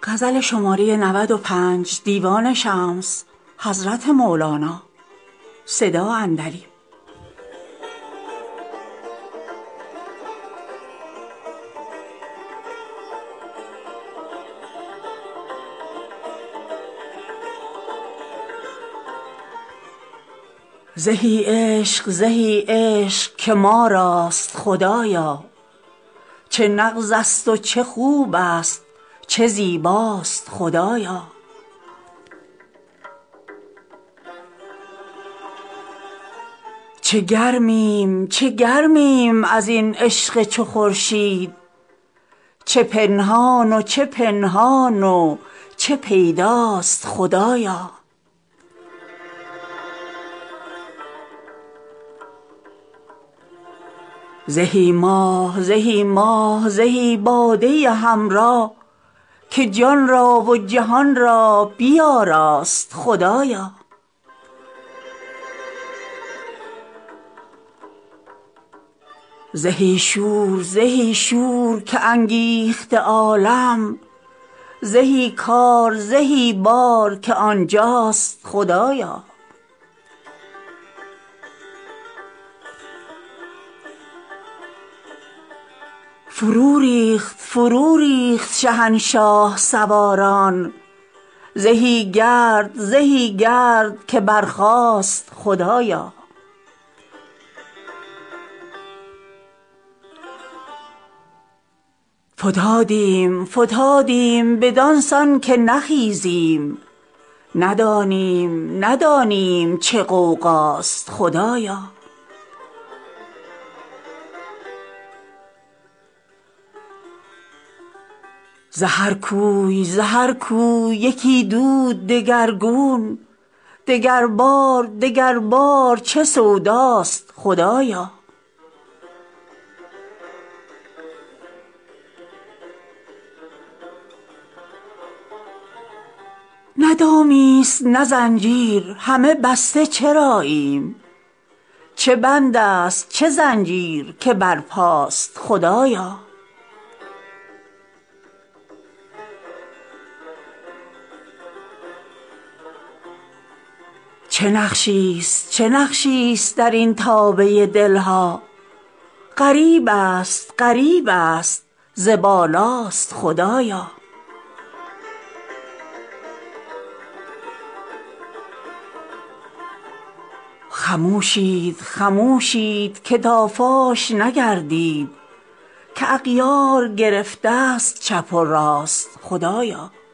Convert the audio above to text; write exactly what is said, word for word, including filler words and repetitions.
غزل شماره نود و پنج دیوان شمس حضرت مولانا صدا اندریم. زهی عشق زهی عشق که ما راست خدایا، چه نغز است و چه خوب است چه زیباست خدایا. چه گرمیم چه گرمیم از این عشق چو خورشید، چه پنهان و چه پنهان و چه پیداست خدایا. زهی ماه زهی ماه زهی باده حمرا، که جان را و جهان را بیاراست خدایا. زهی شور زهی شور که انگیخته عالم، زهی کار زهی بار که آنجاست خدایا. فرو ریخت فرو ریخت شهنشاه سواران، زهی گرد زهی گرد که برخاست خدایا. فتادیم فتادیم بدان سان که نخیزیم، ندانیم ندانیم چه غوغاست خدایا. ز هر کوی ز هر کوی یکی دود دگرگون، دگربار دگربار چه سوداست خدایا. نه دامی است نه زنجیر همه بسته چراییم، چه بند است چه زنجیر که برپاست خدایا. چه نقشی است چه نقشی است در این تابه دل ها، غریب است غریب است ز بالاست خدایا. خموشید خموشید که تا فاش نگردید، که اغیار گرفته است چپ و راست خدایا.